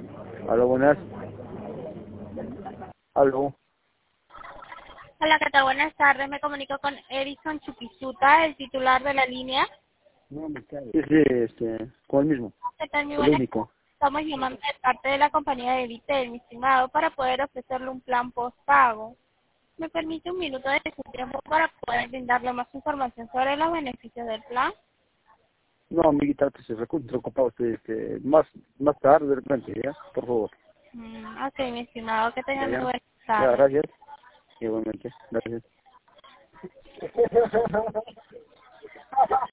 Aló, buenas. Aló. Hola, ¿qué tal? Buenas tardes. Me comunico con Edison Chuquisuta, el titular de la línea. Sí, sí, con el mismo, ¿Qué tal? Muy el buenas único. tardes. Estamos llamando de parte de la compañía de Vitel, mi estimado, para poder ofrecerle un plan postpago. ¿Me permite un minuto de su tiempo para poder brindarle más información sobre los beneficios del plan? No, amiguita, pues se recuerdo ocupado usted, más tarde de repente, ¿ya? Por favor. Ok, mi estimado, que tenga Ya, muy ya. buenas Ya, tardes. gracias. Igualmente, gracias.